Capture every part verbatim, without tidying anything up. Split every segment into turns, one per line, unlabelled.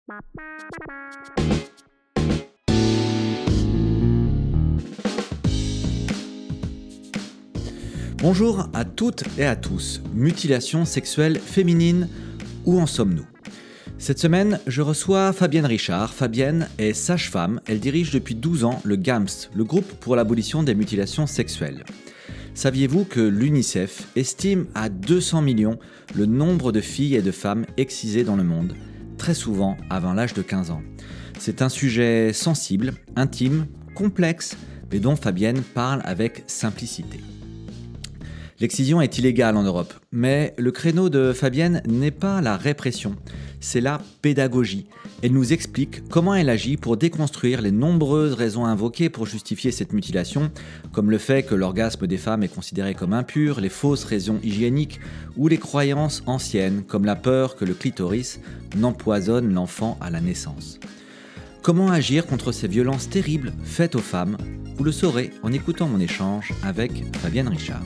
Bonjour à toutes et à tous. Mutilation sexuelle féminine, où en sommes-nous ? Cette semaine, je reçois Fabienne Richard. Fabienne est sage-femme. Elle dirige depuis douze ans le GAMS, le groupe pour l'abolition des mutilations sexuelles. Saviez-vous que l'UNICEF estime à deux cents millions le nombre de filles et de femmes excisées dans le monde, très souvent avant l'âge de quinze ans. C'est un sujet sensible, intime, complexe, mais dont Fabienne parle avec simplicité. L'excision est illégale en Europe, mais le créneau de Fabienne n'est pas la répression, c'est la pédagogie. Elle nous explique comment elle agit pour déconstruire les nombreuses raisons invoquées pour justifier cette mutilation, comme le fait que l'orgasme des femmes est considéré comme impur, les fausses raisons hygiéniques ou les croyances anciennes, comme la peur que le clitoris n'empoisonne l'enfant à la naissance. Comment agir contre ces violences terribles faites aux femmes ? Vous le saurez en écoutant mon échange avec Fabienne Richard.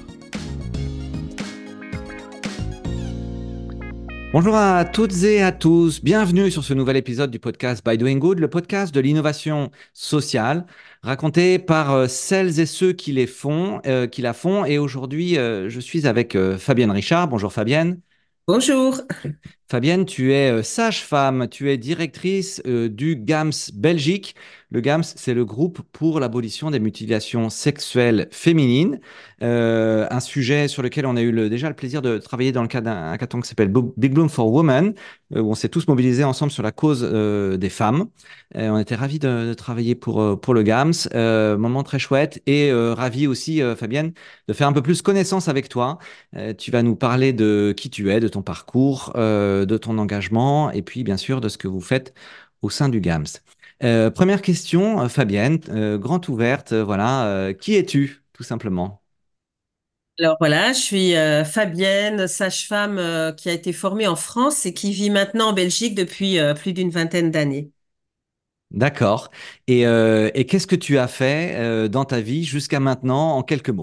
Bonjour à toutes et à tous, bienvenue sur ce nouvel épisode du podcast By Doing Good, le podcast de l'innovation sociale, raconté par celles et ceux qui les font, euh, qui la font. Et aujourd'hui, euh, je suis avec euh, Fabienne Richard. Bonjour Fabienne.
Bonjour.
Fabienne, tu es sage-femme, tu es directrice euh, du GAMS Belgique. Le GAMS, c'est le groupe pour l'abolition des mutilations sexuelles féminines. Euh, un sujet sur lequel on a eu le, déjà le plaisir de travailler dans le cadre d'un hackathon qui s'appelle Big Bloom for Women, euh, où on s'est tous mobilisés ensemble sur la cause euh, des femmes. Euh, on était ravis de, de travailler pour, euh, pour le GAMS. Euh, moment très chouette et euh, ravis aussi, euh, Fabienne, de faire un peu plus connaissance avec toi. Euh, tu vas nous parler de qui tu es, de ton parcours, euh, de ton engagement et puis bien sûr de ce que vous faites au sein du GAMS. Euh, première question, Fabienne, euh, grande ouverte, euh, voilà, euh, qui es-tu, tout simplement ?
Alors voilà, je suis euh, Fabienne, sage-femme euh, qui a été formée en France et qui vit maintenant en Belgique depuis euh, plus d'une vingtaine d'années.
D'accord. Et, euh, et qu'est-ce que tu as fait euh, dans ta vie jusqu'à maintenant en quelques mots ?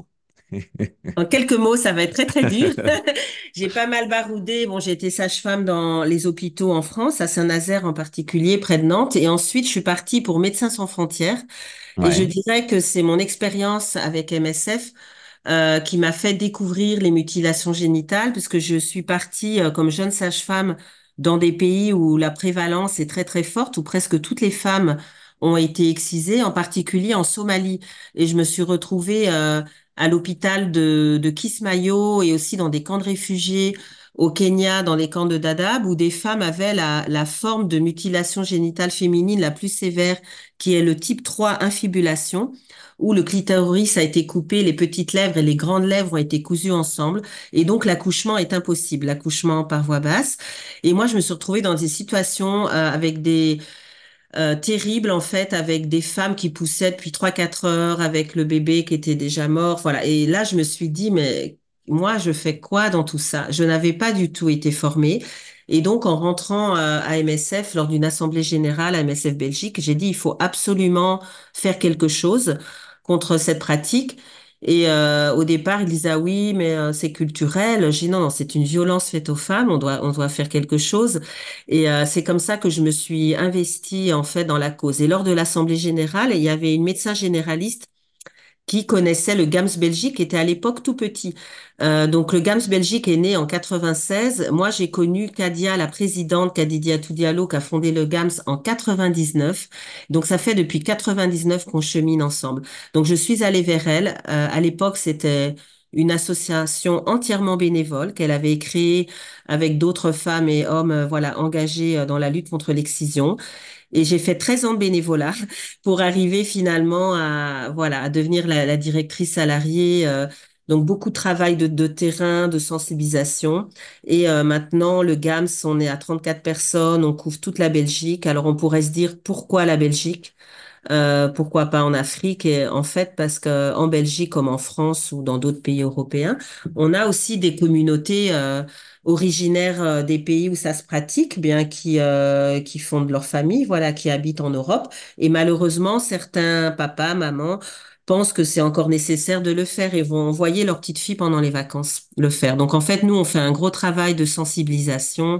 En quelques mots, ça va être très très dur. J'ai pas mal baroudé. Bon, j'ai été sage-femme dans les hôpitaux en France, à Saint-Nazaire en particulier, près de Nantes. Et ensuite, je suis partie pour Médecins sans frontières. Et je
Ouais.
dirais que c'est mon expérience avec M S F euh, qui m'a fait découvrir les mutilations génitales, puisque je suis partie euh, comme jeune sage-femme dans des pays où la prévalence est très très forte, où presque toutes les femmes ont été excisées, en particulier en Somalie. Et je me suis retrouvée euh, à l'hôpital de, de Kismayo et aussi dans des camps de réfugiés au Kenya, dans les camps de Dadaab, où des femmes avaient la, la forme de mutilation génitale féminine la plus sévère, qui est le type trois infibulation, où le clitoris a été coupé, les petites lèvres et les grandes lèvres ont été cousues ensemble, et donc l'accouchement est impossible, l'accouchement par voie basse. Et moi, je me suis retrouvée dans des situations euh, avec des euh, terribles, en fait, avec des femmes qui poussaient depuis trois quatre heures, avec le bébé qui était déjà mort, voilà. Et là, je me suis dit, mais moi, je fais quoi dans tout ça? Je n'avais pas du tout été formée. Et donc, en rentrant euh, à M S F, lors d'une assemblée générale à M S F Belgique, j'ai dit, il faut absolument faire quelque chose contre cette pratique. Et euh, au départ, ils disaient, ah oui, mais euh, c'est culturel. J'ai dit, non, non, c'est une violence faite aux femmes, on doit, on doit faire quelque chose. Et euh, c'est comme ça que je me suis investie, en fait, dans la cause. Et lors de l'Assemblée générale, il y avait une médecin généraliste qui connaissait le GAMS Belgique, qui était à l'époque tout petit. Euh, donc le GAMS Belgique est né en quatre-vingt-seize. Moi, j'ai connu Kadia, la présidente, Kadidiatou Diallo, qui a fondé le GAMS en quatre-vingt-dix-neuf. Donc ça fait depuis quatre-vingt-dix-neuf qu'on chemine ensemble. Donc je suis allée vers elle. Euh, à l'époque, c'était une association entièrement bénévole qu'elle avait créée avec d'autres femmes et hommes, euh, voilà, engagés euh, dans la lutte contre l'excision. Et j'ai fait treize ans de bénévolat pour arriver finalement à, voilà, à devenir la, la directrice salariée. euh, donc beaucoup de travail de, de terrain, de sensibilisation. Et euh, maintenant, le GAMS, on est à trente-quatre personnes, on couvre toute la Belgique. Alors on pourrait se dire pourquoi la Belgique? Euh, pourquoi pas en Afrique? Et en fait, parce que en Belgique, comme en France ou dans d'autres pays européens, on a aussi des communautés euh, originaires euh, des pays où ça se pratique, bien qui euh, qui fondent leur famille, voilà, qui habitent en Europe. Et malheureusement, certains papas, mamans pensent que c'est encore nécessaire de le faire et vont envoyer leur petite fille pendant les vacances le faire. Donc en fait, nous, on fait un gros travail de sensibilisation.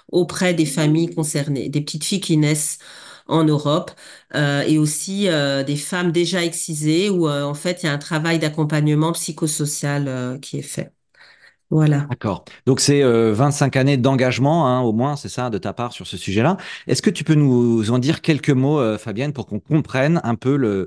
auprès des familles concernées, des petites filles qui naissent en Europe euh, et aussi euh, des femmes déjà excisées où euh, en fait il y a un travail d'accompagnement psychosocial euh, qui est fait. Voilà.
D'accord. Donc c'est euh, vingt-cinq années d'engagement, hein, au moins, c'est ça, de ta part sur ce sujet-là. Est-ce que tu peux nous en dire quelques mots, euh, Fabienne, pour qu'on comprenne un peu le,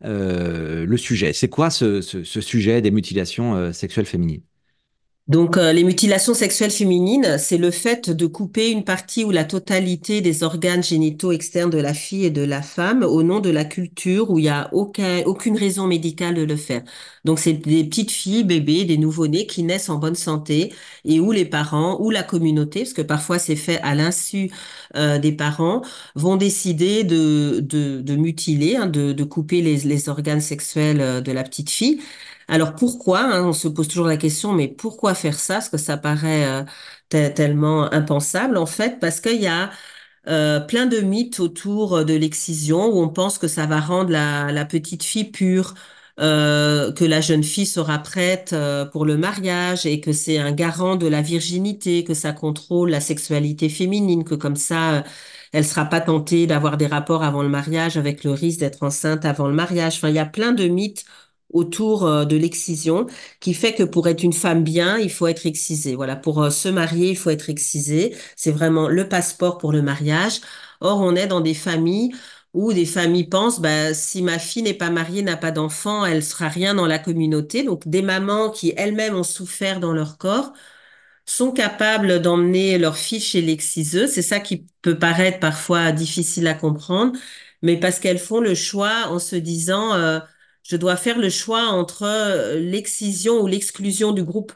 euh, le sujet? C'est quoi ce, ce- ce sujet des mutilations euh, sexuelles féminines?
Donc, euh, les mutilations sexuelles féminines, c'est le fait de couper une partie ou la totalité des organes génitaux externes de la fille et de la femme au nom de la culture où il n'y a aucun, aucune raison médicale de le faire. Donc, c'est des petites filles, bébés, des nouveau-nés qui naissent en bonne santé et où les parents ou la communauté, parce que parfois c'est fait à l'insu euh, des parents, vont décider de, de, de mutiler, hein, de, de couper les, les organes sexuels euh, de la petite fille. Alors pourquoi, hein, on se pose toujours la question, mais pourquoi faire ça? Parce que ça paraît euh, te- tellement impensable en fait, parce qu'il y a euh, plein de mythes autour de l'excision où on pense que ça va rendre la, la petite fille pure, euh, que la jeune fille sera prête euh, pour le mariage et que c'est un garant de la virginité, que ça contrôle la sexualité féminine, que comme ça, euh, elle sera pas tentée d'avoir des rapports avant le mariage avec le risque d'être enceinte avant le mariage. Enfin, il y a plein de mythes autour euh, de l'excision qui fait que pour être une femme bien, il faut être excisée. Voilà, pour euh, se marier, il faut être excisée. C'est vraiment le passeport pour le mariage. Or, on est dans des familles où des familles pensent, bah, si ma fille n'est pas mariée, n'a pas d'enfant, elle sera rien dans la communauté. Donc, des mamans qui elles-mêmes ont souffert dans leur corps sont capables d'emmener leur fille chez l'exciseuse. C'est ça qui peut paraître parfois difficile à comprendre, mais parce qu'elles font le choix en se disant, euh, je dois faire le choix entre euh, l'excision ou l'exclusion du groupe.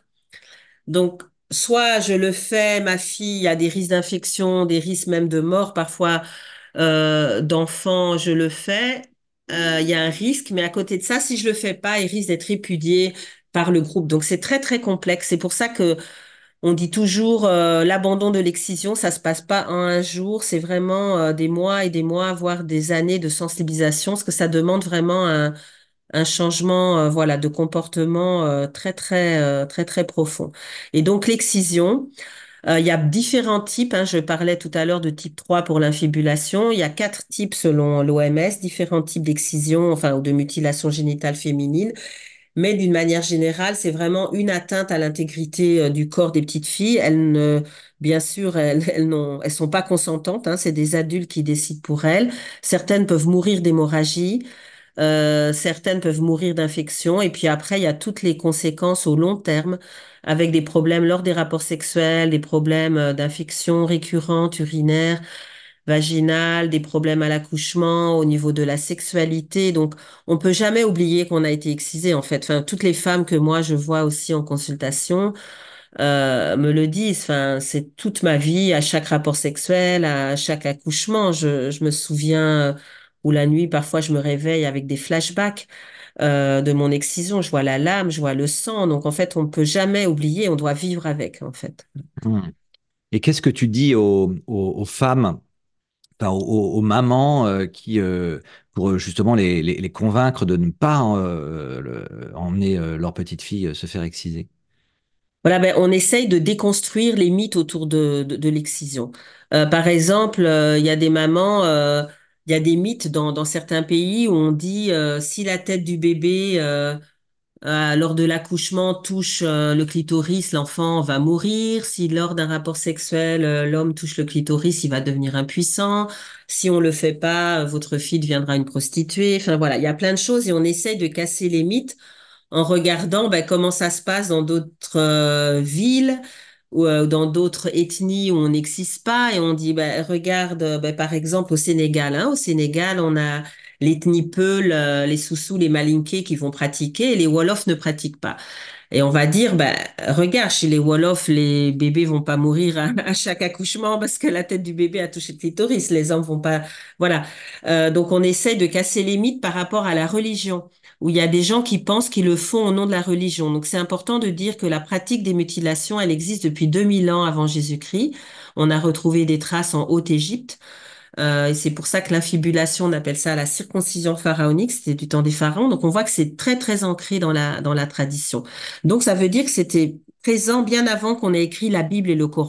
Donc, soit je le fais, ma fille a des risques d'infection, des risques même de mort, parfois euh, d'enfants, je le fais. Euh, Il y a un risque, mais à côté de ça, si je le fais pas, il risque d'être répudié par le groupe. Donc, c'est très, très complexe. C'est pour ça que on dit toujours euh, l'abandon de l'excision, ça se passe pas en un jour, c'est vraiment euh, des mois et des mois, voire des années de sensibilisation, parce que ça demande vraiment un, un changement, euh, voilà, de comportement euh, très très euh, très très profond. Et donc l'excision, euh, il y a différents types. Hein, je parlais tout à l'heure de type trois pour l'infibulation. Il y a quatre types selon l'O M S, différents types d'excision, enfin ou de mutilation génitale féminine. Mais d'une manière générale, c'est vraiment une atteinte à l'intégrité euh, du corps des petites filles. Elles ne, bien sûr, elles, elles n'ont, elles sont pas consentantes. Hein, c'est des adultes qui décident pour elles. Certaines peuvent mourir d'hémorragie. Euh, certaines peuvent mourir d'infection. Et puis après, il y a toutes les conséquences au long terme avec des problèmes lors des rapports sexuels, des problèmes euh, d'infection récurrentes, urinaires, vaginales, des problèmes à l'accouchement, au niveau de la sexualité. Donc, on peut jamais oublier qu'on a été excisé, en fait. Enfin, toutes les femmes que moi, je vois aussi en consultation, euh, me le disent. Enfin, c'est toute ma vie, à chaque rapport sexuel, à chaque accouchement. Je, je me souviens euh, où la nuit, parfois, je me réveille avec des flashbacks euh, de mon excision. Je vois la lame, je vois le sang. Donc, en fait, on ne peut jamais oublier. On doit vivre avec, en fait.
Hmm. Et qu'est-ce que tu dis aux, aux- aux femmes, enfin, aux, aux- aux mamans euh, qui, euh, pour euh, justement les, les- les convaincre de ne pas euh, le- emmener euh, leur petite fille euh, se faire exciser?
Voilà, ben, on essaye de déconstruire les mythes autour de, de, de l'excision. Euh, par exemple, euh, il y a des mamans, euh, il y a des mythes dans, dans certains pays où on dit euh, si la tête du bébé euh, euh, lors de l'accouchement touche euh, le clitoris, l'enfant va mourir. Si lors d'un rapport sexuel, euh, l'homme touche le clitoris, il va devenir impuissant. Si on le fait pas, euh, votre fille deviendra une prostituée. Enfin voilà, il y a plein de choses et on essaye de casser les mythes en regardant ben, comment ça se passe dans d'autres euh, villes ou euh, dans d'autres ethnies où on n'existe pas et on dit ben, regarde euh, ben, par exemple au Sénégal hein, au Sénégal on a l'ethnie Peul, euh, les Soussous, les Malinké qui vont pratiquer et les Wolofs ne pratiquent pas. Et on va dire, bah, regarde, chez les Wolofs, les bébés vont pas mourir à, à chaque accouchement parce que la tête du bébé a touché le clitoris. Les hommes vont pas, voilà. Euh, donc on essaye de casser les mythes par rapport à la religion, où il y a des gens qui pensent qu'ils le font au nom de la religion. Donc c'est important de dire que la pratique des mutilations, elle existe depuis deux mille ans avant Jésus-Christ. On a retrouvé des traces en Haute-Égypte. Euh, et c'est pour ça que l'infibulation, on appelle ça la circoncision pharaonique, c'était du temps des pharaons. Donc on voit que c'est très très ancré dans la dans la tradition. Donc ça veut dire que c'était présent bien avant qu'on ait écrit la Bible et le Coran.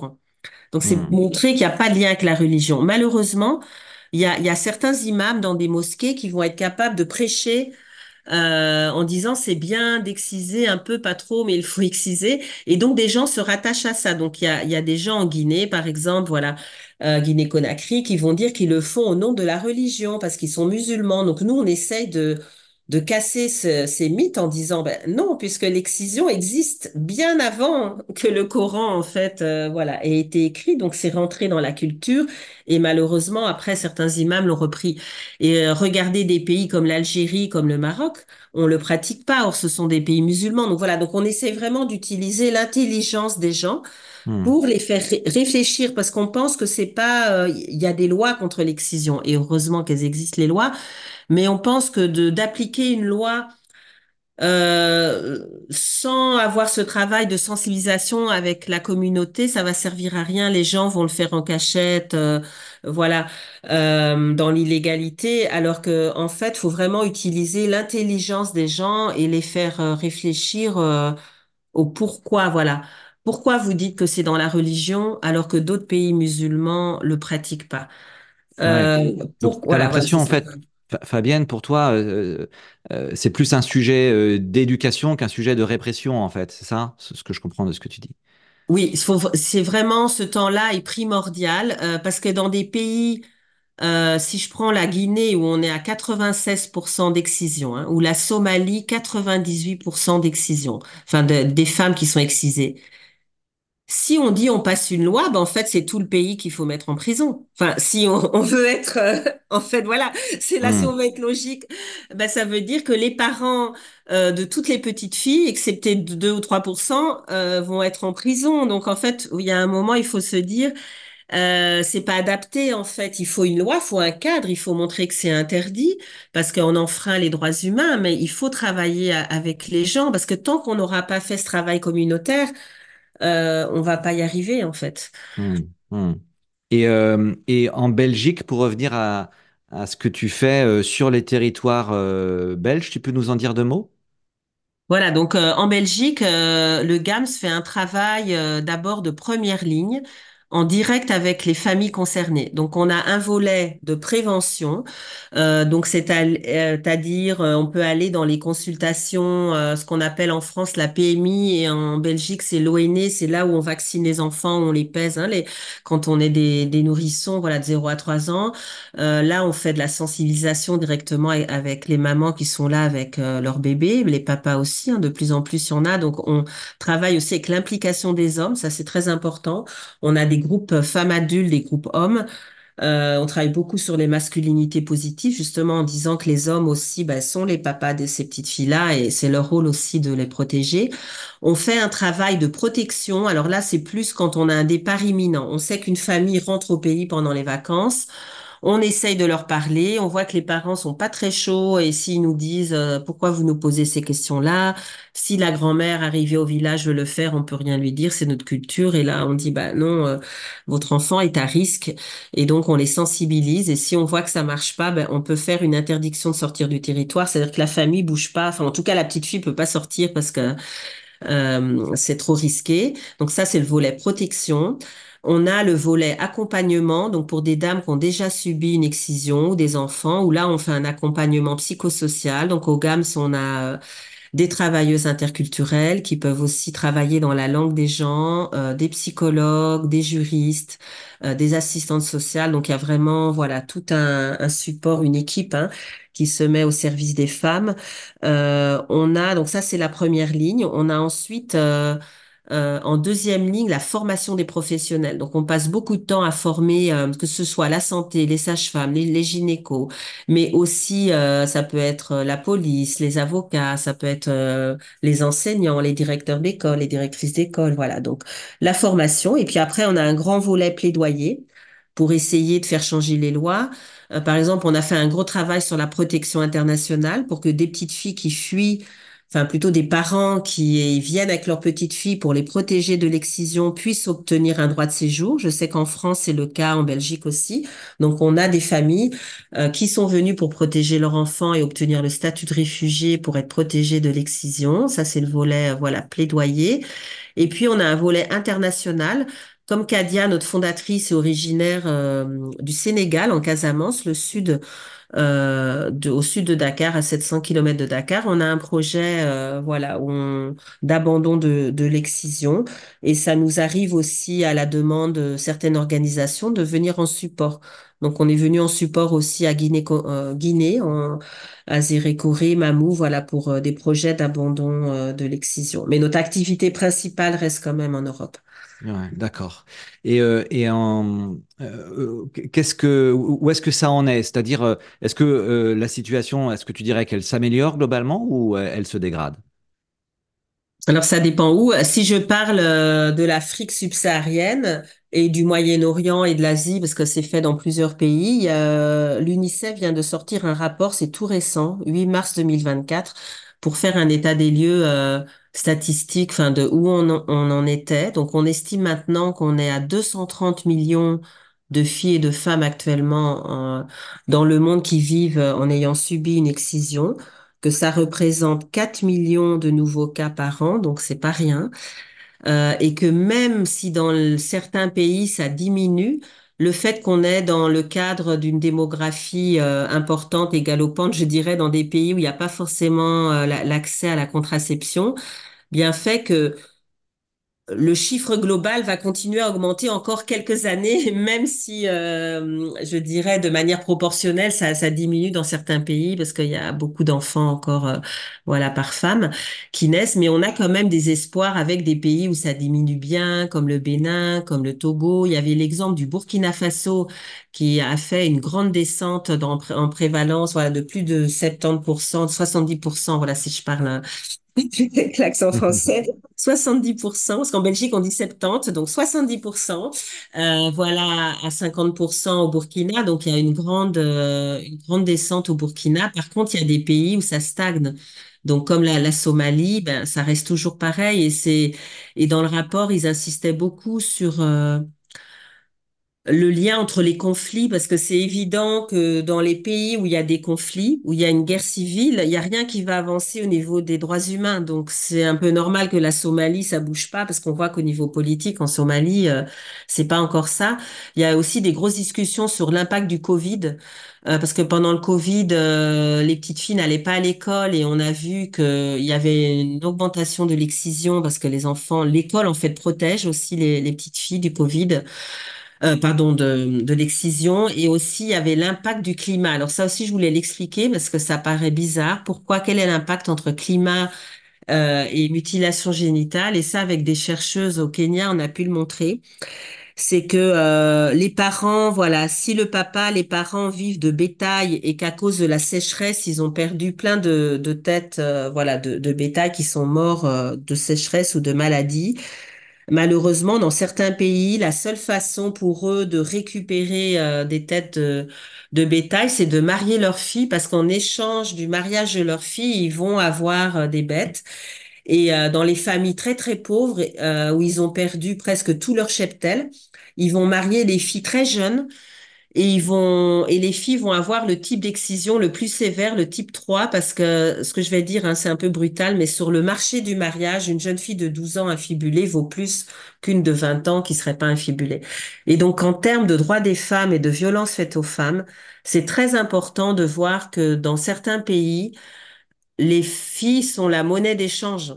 Donc, c'est
Hmm.
montrer qu'il n'y a pas de lien avec la religion. Malheureusement, il y a, il y a certains imams dans des mosquées qui vont être capables de prêcher euh, en disant c'est bien d'exciser un peu, pas trop, mais il faut exciser. Et donc des gens se rattachent à ça. Donc il y a, il y a des gens en Guinée, par exemple, voilà, euh, Guinée-Conakry, qui vont dire qu'ils le font au nom de la religion parce qu'ils sont musulmans. Donc nous, on essaye de de casser ce- ces mythes en disant ben non, puisque l'excision existe bien avant que le Coran en fait euh, voilà ait été écrit, donc c'est rentré dans la culture et malheureusement après certains imams l'ont repris. Et euh, regardez des pays comme l'Algérie, comme le Maroc, on le pratique pas. Or, ce sont des pays musulmans. Donc voilà. Donc on essaie vraiment d'utiliser l'intelligence des gens
Hmm.
pour les faire ré- réfléchir, parce qu'on pense que c'est pas. euh, Il y a des lois contre l'excision, et heureusement qu'elles existent les lois. Mais on pense que de d'appliquer une loi euh, sans avoir ce travail de sensibilisation avec la communauté, ça va servir à rien. Les gens vont le faire en cachette, euh, voilà, euh, dans l'illégalité, alors que en fait, faut vraiment utiliser l'intelligence des gens et les faire euh, réfléchir euh, au pourquoi, voilà. Pourquoi vous dites que c'est dans la religion alors que d'autres pays musulmans le pratiquent pas?
Ouais.
Euh,
Donc,
pour,
tu as
voilà, voilà, c'est
l'impression, en
ça.
fait, Fa- Fabienne, pour toi, euh, euh, c'est plus un sujet euh, d'éducation qu'un sujet de répression, en fait. C'est ça, c'est ce que je comprends de ce que tu dis.
Oui, il faut, c'est vraiment ce temps-là est primordial euh, parce que dans des pays, euh, si je prends la Guinée où on est à quatre-vingt-seize pour cent d'excision, hein, ou la Somalie, quatre-vingt-dix-huit pour cent d'excision, enfin de- des femmes qui sont excisées. Si on dit on passe une loi, ben en fait c'est tout le pays qu'il faut mettre en prison. Enfin, si on, on veut être, euh, en fait voilà, c'est là si on
Hmm.
veut être logique, ben ça veut dire que les parents euh, de toutes les petites filles, excepté deux ou trois pour cent, euh, vont être en prison. Donc en fait, il y a un moment il faut se dire, euh, c'est pas adapté en fait. Il faut une loi, il faut un cadre, il faut montrer que c'est interdit parce qu'on enfreint les droits humains, mais il faut travailler a- avec les gens parce que tant qu'on n'aura pas fait ce travail communautaire euh, on va pas y arriver en fait.
Hmm. Hmm. Et, euh, et en Belgique, pour revenir à, à ce que tu fais euh, sur les territoires euh, belges, tu peux nous en dire deux mots?
Voilà, donc euh, en Belgique, euh, le G A M S fait un travail euh, d'abord de première ligne en direct avec les familles concernées. Donc on a un volet de prévention, euh, donc c'est à- euh, c'est-à-dire euh, on peut aller dans les consultations, euh, ce qu'on appelle en France la P M I et en Belgique c'est l'O N E, c'est là où on vaccine les enfants, on les pèse, hein, les, quand on est des, des nourrissons, voilà, de zéro à trois ans. Euh, là, on fait de la sensibilisation directement a- avec les mamans qui sont là avec euh, leur bébé, les papas aussi, hein, de plus en plus il y en a. Donc, on travaille aussi avec l'implication des hommes, ça c'est très important. On a des groupes euh, femmes adultes, des groupes hommes. Euh, on travaille beaucoup sur les masculinités positives, justement en disant que les hommes aussi ben, sont les papas de ces petites filles-là et c'est leur rôle aussi de les protéger. On fait un travail de protection. Alors là, c'est plus quand on a un départ imminent. On sait qu'une famille rentre au pays pendant les vacances. On essaye de leur parler, on voit que les parents sont pas très chauds et s'ils nous disent euh, pourquoi vous nous posez ces questions-là, si la grand-mère arrivée au village veut le faire, on peut rien lui dire, c'est notre culture et là on dit bah non, euh, votre enfant est à risque et donc on les sensibilise et si on voit que ça marche pas, ben on peut faire une interdiction de sortir du territoire, c'est-à-dire que la famille bouge pas, enfin en tout cas la petite fille peut pas sortir parce que euh, c'est trop risqué. Donc ça, c'est le volet protection. On a le volet accompagnement, donc pour des dames qui ont déjà subi une excision ou des enfants, où là, on fait un accompagnement psychosocial. Donc au G A M S, on a euh, des travailleuses interculturelles qui peuvent aussi travailler dans la langue des gens, euh, des psychologues, des juristes, euh, des assistantes sociales. Donc il y a vraiment voilà tout un, un support, une équipe hein, qui se met au service des femmes. Euh, on a donc ça c'est la première ligne. On a ensuite euh, euh, en deuxième ligne, la formation des professionnels. Donc, on passe beaucoup de temps à former, euh, que ce soit la santé, les sages-femmes, les, les gynécos, mais aussi euh, ça peut être euh, la police, les avocats, ça peut être euh, les enseignants, les directeurs d'école, les directrices d'école, voilà. Donc la formation et puis après on a un grand volet plaidoyer pour essayer de faire changer les lois. Euh, par exemple, on a fait un gros travail sur la protection internationale pour que des petites filles qui fuient enfin plutôt des parents qui viennent avec leurs petites filles pour les protéger de l'excision puissent obtenir un droit de séjour. Je sais qu'en France, c'est le cas, en Belgique aussi. Donc, on a des familles euh, qui sont venues pour protéger leurs enfants et obtenir le statut de réfugié pour être protégés de l'excision. Ça, c'est le volet, euh, voilà, plaidoyer. Et puis, on a un volet international comme Kadia, notre fondatrice, est originaire euh, du Sénégal, en Casamance, le sud euh, de- au sud de Dakar, à sept cents kilomètres de Dakar. On a un projet euh, voilà, où on- d'abandon de, de l'excision et ça nous arrive aussi à la demande de certaines organisations de venir en support. Donc on est venu en support aussi à Guinée, euh, Guinée en, à Zérékoré, Mamou, voilà, pour euh, des projets d'abandon euh, de l'excision. Mais notre activité principale reste quand même en Europe.
Ouais, d'accord. Et, euh, et en, euh, euh, qu'est-ce que, où est-ce que ça en est? C'est-à-dire, euh, est-ce que euh, la situation, est-ce que tu dirais qu'elle s'améliore globalement ou euh, elle se dégrade?
Alors ça dépend où. Si je parle euh, de l'Afrique subsaharienne et du Moyen-Orient et de l'Asie, parce que c'est fait dans plusieurs pays, euh, l'UNICEF vient de sortir un rapport, c'est tout récent, huit mars deux mille vingt-quatre, pour faire un état des lieux euh, statistique, enfin de où on, en- on en était. Donc on estime maintenant qu'on est à deux cent trente millions de filles et de femmes actuellement euh, dans le monde qui vivent euh, en ayant subi une excision, que ça représente quatre millions de nouveaux cas par an, donc c'est pas rien, euh, et que même si dans le- certains pays ça diminue, le fait qu'on est dans le cadre d'une démographie euh, importante et galopante, je dirais, dans des pays où il n'y a pas forcément euh, la- l'accès à la contraception, bien fait que le chiffre global va continuer à augmenter encore quelques années, même si, euh, je dirais, de manière proportionnelle, ça, ça diminue dans certains pays parce qu'il y a beaucoup d'enfants encore, euh, voilà, par femme qui naissent. Mais on a quand même des espoirs avec des pays où ça diminue bien, comme le Bénin, comme le Togo. Il y avait l'exemple du Burkina Faso qui a fait une grande descente dans, en prévalence, voilà, de plus de soixante-dix pour cent, soixante-dix pour cent, voilà, si je parle avec l'accent français, soixante-dix pour cent, parce qu'en Belgique on dit soixante-dix, donc soixante-dix pour cent, euh, voilà, à cinquante pour cent au Burkina, donc il y a une grande, euh, une grande descente au Burkina. Par contre, il y a des pays où ça stagne. Donc comme la, la Somalie, ben ça reste toujours pareil et c'est et dans le rapport ils insistaient beaucoup sur euh, le lien entre les conflits, parce que c'est évident que dans les pays où il y a des conflits, où il y a une guerre civile, il n'y a rien qui va avancer au niveau des droits humains. Donc c'est un peu normal que la Somalie, ça bouge pas, parce qu'on voit qu'au niveau politique, en Somalie, euh, c'est pas encore ça. Il y a aussi des grosses discussions sur l'impact du Covid, euh, parce que pendant le Covid, euh, les petites filles n'allaient pas à l'école et on a vu qu'il y avait une augmentation de l'excision, parce que les enfants, l'école en fait protège aussi les, les petites filles du Covid euh, pardon, de, de l'excision et aussi il y avait l'impact du climat. Alors ça aussi, je voulais l'expliquer parce que ça paraît bizarre. Pourquoi? Quel est l'impact entre climat euh, et mutilation génitale? Et ça, avec des chercheuses au Kenya, on a pu le montrer. C'est que euh, les parents, voilà, si le papa, les parents vivent de bétail et qu'à cause de la sécheresse, ils ont perdu plein de, de têtes, euh, voilà, de, de bétail qui sont morts euh, de sécheresse ou de maladie. Malheureusement, dans certains pays, la seule façon pour eux de récupérer euh, des têtes de, de bétail, c'est de marier leur fille parce qu'en échange du mariage de leur fille, ils vont avoir euh, des bêtes. Et euh, dans les familles très très pauvres, euh, où ils ont perdu presque tout leur cheptel, ils vont marier les filles très jeunes et ils vont, et les filles vont avoir le type d'excision le plus sévère, le type trois, parce que ce que je vais dire, hein, c'est un peu brutal, mais sur le marché du mariage, une jeune fille de douze ans infibulée vaut plus qu'une de vingt ans qui serait pas infibulée. Et donc, en termes de droits des femmes et de violences faites aux femmes, c'est très important de voir que dans certains pays, les filles sont la monnaie d'échange.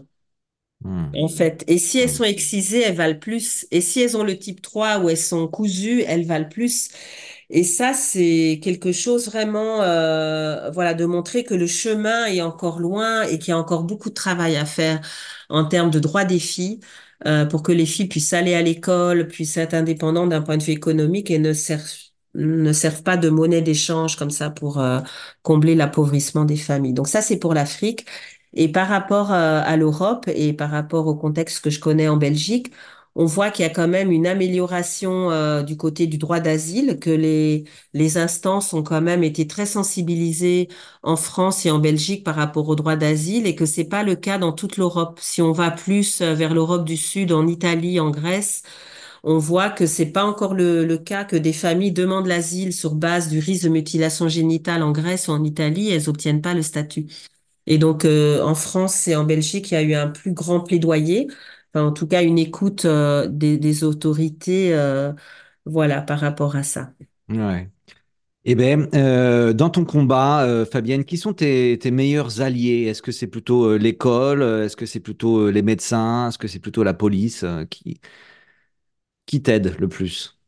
Hmm.
En fait, et si elles
Hmm.
sont excisées, elles valent plus. Et si elles ont le type trois ou elles sont cousues, elles valent plus. Et ça, c'est quelque chose vraiment, euh, voilà, de montrer que le chemin est encore loin et qu'il y a encore beaucoup de travail à faire en termes de droits des filles, euh, pour que les filles puissent aller à l'école, puissent être indépendantes d'un point de vue économique et ne servent, ne servent pas de monnaie d'échange comme ça pour, euh, combler l'appauvrissement des familles. Donc ça, c'est pour l'Afrique. Et par rapport, euh, à l'Europe et par rapport au contexte que je connais en Belgique, on voit qu'il y a quand même une amélioration euh, du côté du droit d'asile, que les, les instances ont quand même été très sensibilisées en France et en Belgique par rapport au droit d'asile et que c'est pas le cas dans toute l'Europe. Si on va plus euh, vers l'Europe du Sud, en Italie, en Grèce, on voit que c'est pas encore le, le cas, que des familles demandent l'asile sur base du risque de mutilation génitale en Grèce ou en Italie, elles obtiennent pas le statut. Et donc, euh, en France et en Belgique, il y a eu un plus grand plaidoyer enfin en tout cas une écoute euh, des, des autorités, euh, voilà, par rapport à ça.
Ouais. Eh bien, euh, dans ton combat, euh, Fabienne, qui sont tes, tes meilleurs alliés? Est-ce que c'est plutôt euh, l'école? Euh, Est-ce que c'est plutôt euh, les médecins? Est-ce que c'est plutôt la police? Euh, qui qui t'aide le plus?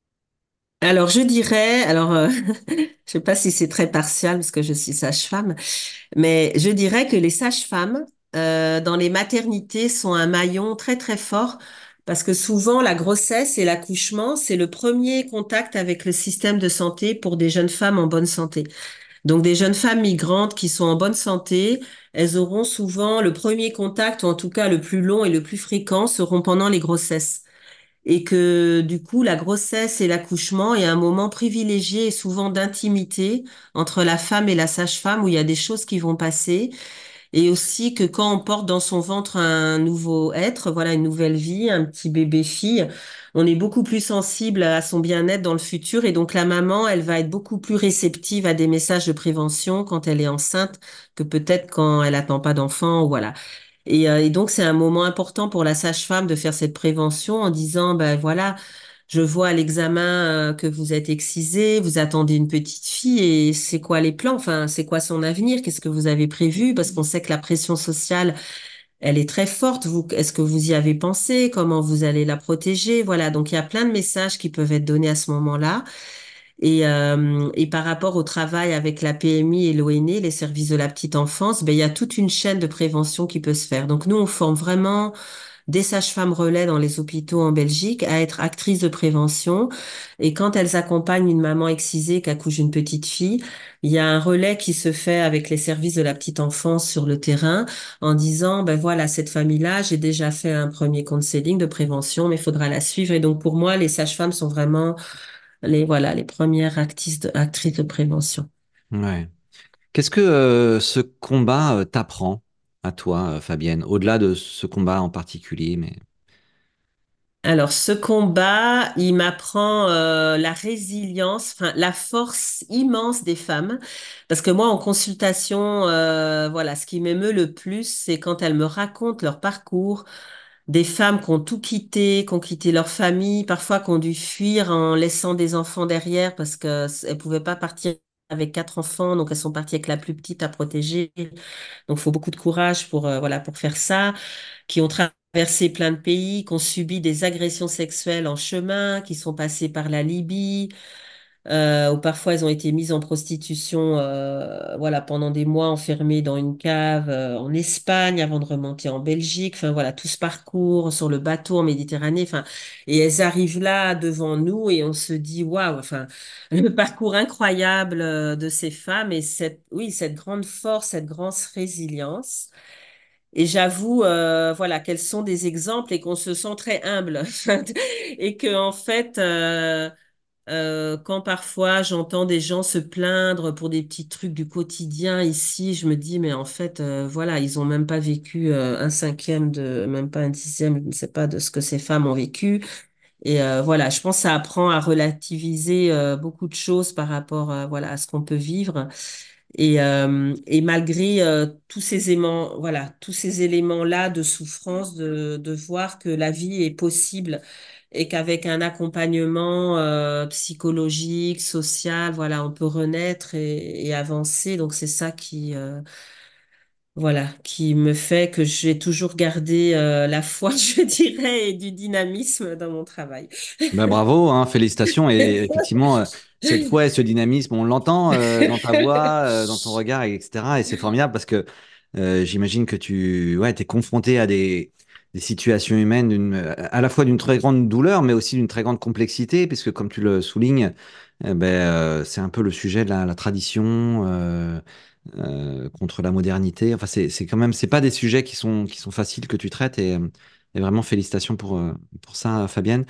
Alors je dirais, alors euh, je sais pas si c'est très partial parce que je suis sage-femme, mais je dirais que les sages-femmes euh, dans les maternités sont un maillon très très fort parce que souvent la grossesse et l'accouchement, c'est le premier contact avec le système de santé pour des jeunes femmes en bonne santé. Donc des jeunes femmes migrantes qui sont en bonne santé, elles auront souvent le premier contact, ou en tout cas le plus long et le plus fréquent, seront pendant les grossesses. Et que du coup, la grossesse et l'accouchement est un moment privilégié et souvent d'intimité entre la femme et la sage-femme où il y a des choses qui vont passer et aussi que quand on porte dans son ventre un nouveau être, voilà, une nouvelle vie, un petit bébé fille, on est beaucoup plus sensible à son bien-être dans le futur. Et donc la maman, elle va être beaucoup plus réceptive à des messages de prévention quand elle est enceinte que peut-être quand elle attend pas d'enfant, voilà. Et, euh, et donc c'est un moment important pour la sage-femme de faire cette prévention en disant, ben voilà, je vois à l'examen euh, que vous êtes excisé, vous attendez une petite fille et c'est quoi les plans? Enfin, c'est quoi son avenir? Qu'est-ce que vous avez prévu? Parce qu'on sait que la pression sociale, elle est très forte. Vous, est-ce que vous y avez pensé? Comment vous allez la protéger? Voilà. Donc, il y a plein de messages qui peuvent être donnés à ce moment-là. Et, euh, et par rapport au travail avec la P M I et l'O N E, les services de la petite enfance, ben, il y a toute une chaîne de prévention qui peut se faire. Donc, nous, on forme vraiment des sages-femmes relais dans les hôpitaux en Belgique à être actrices de prévention. Et quand elles accompagnent une maman excisée qui accouche une petite fille, il y a un relais qui se fait avec les services de la petite enfance sur le terrain en disant, ben voilà, cette famille-là, j'ai déjà fait un premier counseling de prévention, mais il faudra la suivre. Et donc, pour moi, les sages-femmes sont vraiment les, voilà, les premières actrices de, actrices de prévention.
Ouais. Qu'est-ce que euh, ce combat euh, t'apprend à toi, euh, Fabienne, au-delà de ce combat en particulier, mais
Alors, ce combat, il m'apprend euh, la résilience, enfin la force immense des femmes, parce que moi, en consultation, euh, voilà, ce qui m'émeut le plus, c'est quand elles me racontent leur parcours, des femmes qui ont tout quitté, qui ont quitté leur famille, parfois qui ont dû fuir en laissant des enfants derrière parce que s- elles pouvaient pas partir avec quatre enfants, donc elles sont parties avec la plus petite à protéger. Donc, il faut beaucoup de courage pour, euh, voilà, pour faire ça, qui ont traversé plein de pays, qui ont subi des agressions sexuelles en chemin, qui sont passées par la Libye, euh, ou parfois elles ont été mises en prostitution, euh, voilà, pendant des mois enfermées dans une cave, euh, en Espagne avant de remonter en Belgique. Enfin, voilà, tout ce parcours sur le bateau en Méditerranée. Enfin, et elles arrivent là devant nous et on se dit, waouh, enfin, le parcours incroyable euh, de ces femmes et cette, oui, cette grande force, cette grande résilience. Et j'avoue, euh, voilà, qu'elles sont des exemples et qu'on se sent très humble. Et que, en fait, euh, euh, quand parfois j'entends des gens se plaindre pour des petits trucs du quotidien ici, je me dis, mais en fait, euh, voilà, ils ont même pas vécu euh, un cinquième de, même pas un dixième, je ne sais pas, de ce que ces femmes ont vécu. Et euh, voilà, je pense que ça apprend à relativiser euh, beaucoup de choses par rapport, euh, voilà, à ce qu'on peut vivre. Et, euh, et malgré euh, tous ces éléments, voilà, tous ces éléments-là de souffrance, de, de voir que la vie est possible et qu'avec un accompagnement euh, psychologique, social, voilà, on peut renaître et, et avancer. Donc c'est ça qui, euh, voilà, qui me fait que j'ai toujours gardé euh, la foi, je dirais, et du dynamisme dans mon travail.
ben bravo, hein, félicitations. Et effectivement, euh, cette fois, ce dynamisme, on l'entend euh, dans ta voix, euh, dans ton regard, et cetera. Et c'est formidable parce que euh, j'imagine que tu ouais, t'es confronté à des, des situations humaines d'une, à la fois d'une très grande douleur, mais aussi d'une très grande complexité, puisque comme tu le soulignes, eh ben, euh, c'est un peu le sujet de la, la tradition. Euh, euh, contre la modernité. Enfin, c'est c'est quand même, c'est pas des sujets qui sont, qui sont faciles que tu traites et, euh, et vraiment félicitations pour, euh, pour ça, Fabienne.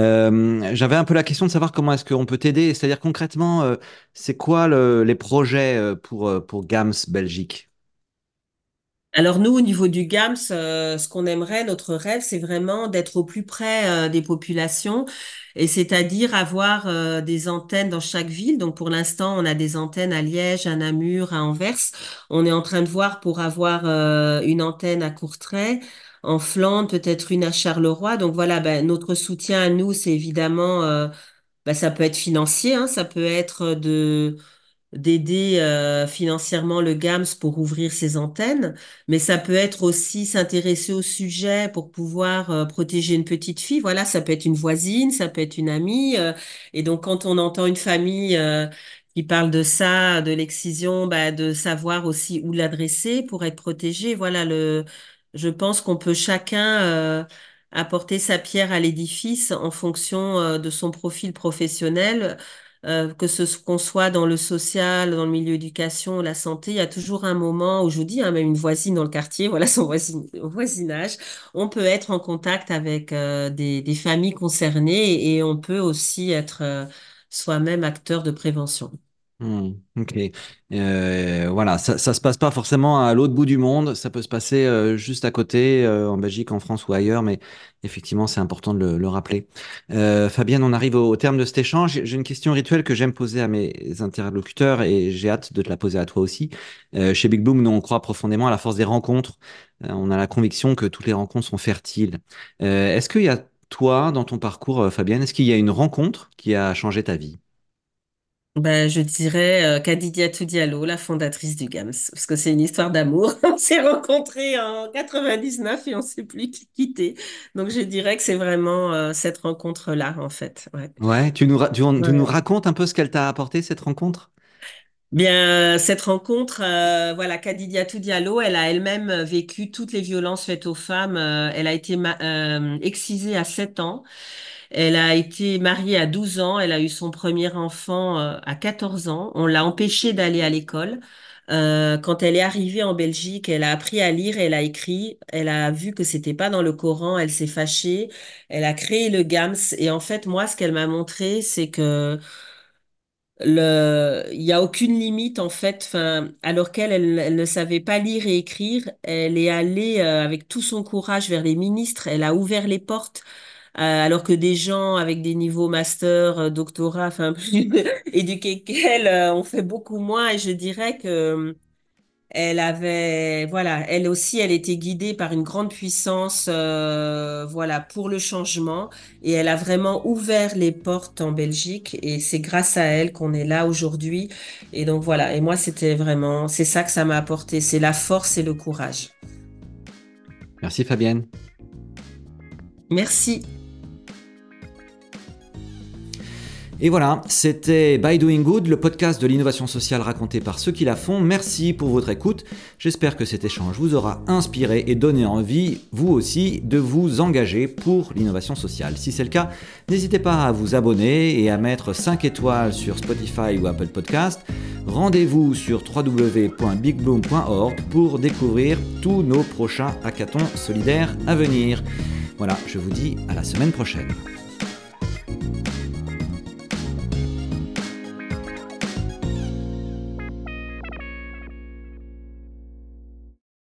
Euh, j'avais un peu la question de savoir comment est-ce qu'on peut t'aider, c'est-à-dire concrètement, euh, c'est quoi le- les projets euh, pour, euh, pour GAMS Belgique?
Alors nous, au niveau du GAMS, euh, ce qu'on aimerait, notre rêve, c'est vraiment d'être au plus près euh, des populations, et c'est-à-dire avoir euh, des antennes dans chaque ville. Donc pour l'instant, on a des antennes à Liège, à Namur, à Anvers. On est en train de voir pour avoir euh, une antenne à Courtrai, en Flandre, peut-être une à Charleroi. Donc voilà, ben, notre soutien à nous, c'est évidemment, euh, ben, ça peut être financier, hein, ça peut être de d'aider euh, financièrement le GAMS pour ouvrir ses antennes, mais ça peut être aussi s'intéresser au sujet pour pouvoir euh, protéger une petite fille. Voilà, ça peut être une voisine, ça peut être une amie. Euh, et donc, quand on entend une famille euh, qui parle de ça, de l'excision, bah, de savoir aussi où l'adresser pour être protégé. Voilà, le, je pense qu'on peut chacun euh, apporter sa pierre à l'édifice en fonction euh, de son profil professionnel, euh, que ce qu'on soit dans le social, dans le milieu éducation, la santé, il y a toujours un moment où je vous dis, hein, même une voisine dans le quartier, voilà son voisin, voisinage, on peut être en contact avec euh, des, des familles concernées et on peut aussi être euh, soi-même acteur de prévention.
Hmm, ok. Euh, voilà, ça, ça se passe pas forcément à l'autre bout du monde, ça peut se passer euh, juste à côté, euh, en Belgique, en France ou ailleurs, mais effectivement, c'est important de le, le rappeler. Euh, Fabienne, on arrive au, au terme de cet échange. J'ai j'ai une question rituelle que j'aime poser à mes interlocuteurs et j'ai hâte de te la poser à toi aussi. Euh, chez Big Bloom, nous, on croit profondément à la force des rencontres. Euh, on a la conviction que toutes les rencontres sont fertiles. Euh, est-ce qu'il y a, toi, dans ton parcours, euh, Fabienne, est-ce qu'il y a une rencontre qui a changé ta vie?
Ben, je dirais euh, Kadidiatou Diallo, la fondatrice du GAMS, parce que c'est une histoire d'amour. On s'est rencontrés en quatre-vingt-dix-neuf et on s'est plus quittés. Donc je dirais que c'est vraiment euh, cette rencontre-là, en fait. Ouais.
Ouais, tu nous, ra- tu, tu nous
Ouais.
racontes un peu ce qu'elle t'a apporté, cette rencontre?
Bien, cette rencontre, euh, voilà, Kadidiatou Diallo, elle a elle-même vécu toutes les violences faites aux femmes. Euh, elle a été ma- euh, excisée à sept ans. Elle a été mariée à douze ans. Elle a eu son premier enfant euh, à quatorze ans. On l'a empêchée d'aller à l'école. Euh, quand elle est arrivée en Belgique, elle a appris à lire, elle a écrit. Elle a vu que c'était pas dans le Coran. Elle s'est fâchée. Elle a créé le GAMS. Et en fait, moi, ce qu'elle m'a montré, c'est que le, il y a aucune limite en fait. Enfin, alors qu'elle, elle, elle ne savait pas lire et écrire, elle est allée euh, avec tout son courage vers les ministres. Elle a ouvert les portes, euh, alors que des gens avec des niveaux master, euh, doctorat, enfin plus éduqués qu'elle, euh, ont fait beaucoup moins. Et je dirais que elle avait, voilà, elle aussi, elle était guidée par une grande puissance, euh, voilà, pour le changement. Et elle a vraiment ouvert les portes en Belgique. Et c'est grâce à elle qu'on est là aujourd'hui. Et donc voilà. Et moi, c'était vraiment, c'est ça que ça m'a apporté. C'est la force et le courage.
Merci Fabienne.
Merci.
Et voilà, c'était By Doing Good, le podcast de l'innovation sociale raconté par ceux qui la font. Merci pour votre écoute. J'espère que cet échange vous aura inspiré et donné envie, vous aussi, de vous engager pour l'innovation sociale. Si c'est le cas, n'hésitez pas à vous abonner et à mettre cinq étoiles sur Spotify ou Apple Podcast. Rendez-vous sur w w w point big bloom point org pour découvrir tous nos prochains hackathons solidaires à venir. Voilà, je vous dis à la semaine prochaine.